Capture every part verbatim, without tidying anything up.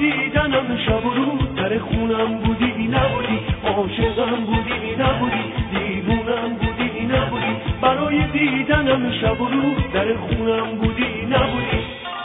دیدنم شب و روز در خونم بودی نبودی، عاشقم بودی نبودی، دیوونم بودی نبودی، برای دیدنم شب و روز در خونم بودی نبودی.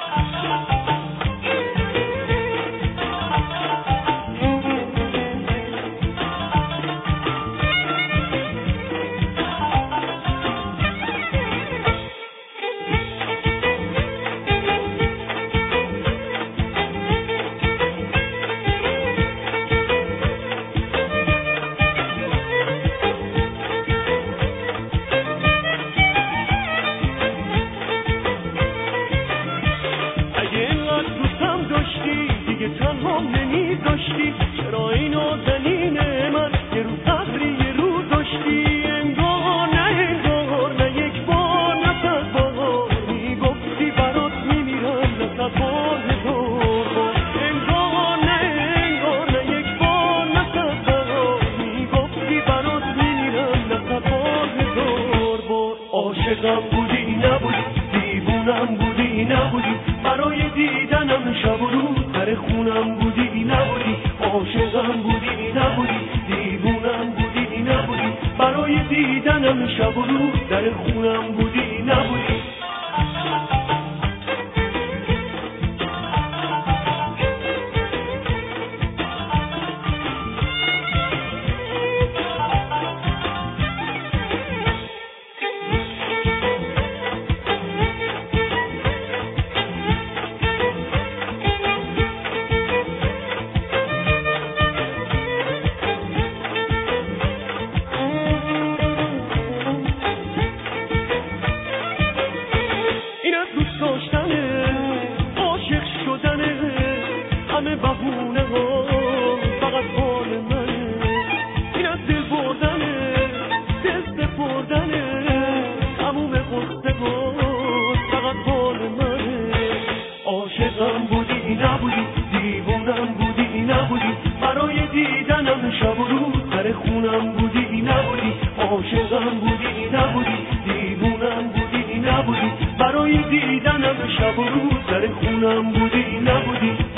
تنها نمی‌ذاشتی، چرا اینو زنین من یه روز صبری یه روز داشتی، انگار نه انگار نه یک بار نه صد بار میگفتی برات میمیرم نه صد بار هزار بار، انگار نه انگار نه یک بار نه صد بار میگفتی برات میمیرم نه صد بار هزار بار. عاشقم بودی نبودی، دیوونم بودی نبودی، برای دیدنم شب و روز در خونم بودی نبودی، عاشقم بودی نبودی، دیوونم بودی نبودی، برای دیدنم شب و روز در خونم بودی نبودی. عاشق شدنه همه بهونه ها فقط حال منه، این از دل بردنه دل بردنه تموم قصه ها فقط حال منه. عاشقم بودی نبودی، دیوونم بودی نبودی، برای دیدنم شب و روز در خونم بودی نبودی، عاشقم بودی نبودی، دیوونم بودی نبودی، برای دیدنم شب و روز در خونم بودی نبودی.